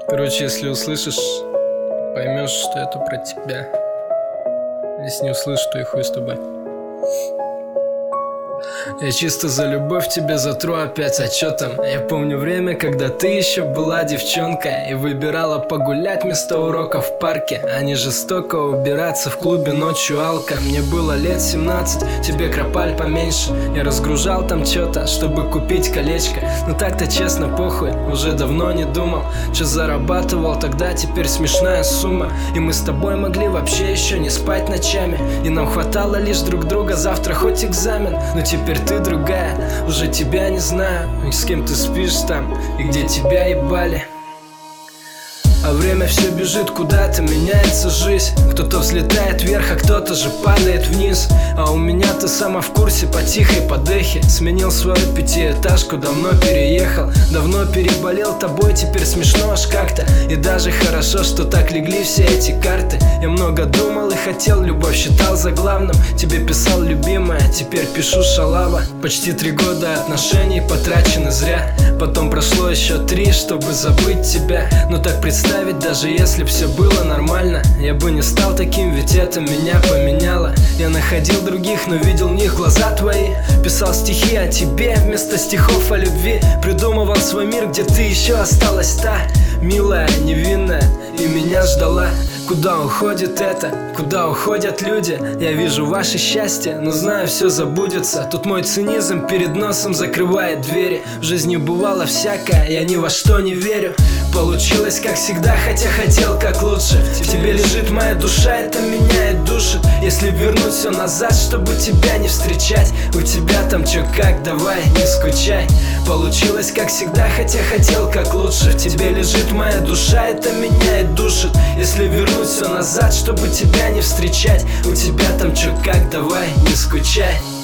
Короче, если услышишь, поймешь, что это про тебя. Если не услышишь, то и хуй с тобой. Я чисто за любовь тебе затру опять, а чё там? Я помню время, когда ты еще была девчонка и выбирала погулять вместо уроков в парке, а не жестоко убираться в клубе ночью алка. Мне было лет 17, тебе кропаль поменьше. Я разгружал там чё-то, чтобы купить колечко. Но так-то честно похуй, уже давно не думал. Чё зарабатывал тогда, теперь смешная сумма. И мы с тобой могли вообще еще не спать ночами. И нам хватало лишь друг друга, завтра хоть экзамен. Но теперь ты другая, уже тебя не знаю. И с кем ты спишь там, и где тебя ебали. А время все бежит куда-то, меняется жизнь. Кто-то взлетает вверх, а кто-то же падает вниз. А у меня ты сама в курсе, по тихой подехе. Сменил свою пятиэтажку, давно переехал. Давно переболел тобой, теперь смешно аж как-то. И даже хорошо, что так легли все эти карты. Я много думал и хотел, любовь считал за главным. Тебе писал любимая, теперь пишу шалава. Почти 3 года отношений потрачены зря. Потом прошло еще 3, чтобы забыть тебя. Но так представь, ведь даже если б все было нормально, я бы не стал таким, ведь это меня поменяло. Я находил других, но видел в них глаза твои. Писал стихи о тебе вместо стихов о любви. Придумывал свой мир, где ты еще осталась та милая, невинная, и меня ждала. Куда уходит это? Куда уходят люди? Я вижу ваше счастье, но знаю, все забудется. Тут мой цинизм перед носом закрывает двери. В жизни бывало всякое, я ни во что не верю. Получилось как всегда, хотя хотел как лучше. В тебе лежит моя душа, это меняет души. Если вернуть все назад, чтобы тебя не встречать. У тебя там чё как, давай, не скучай. Получилось как всегда, хотя хотел как лучше. В тебе лежит моя душа, это меняет души. Если вернуть все назад, чтобы тебя не встречать. У тебя там чё как, давай, не скучай.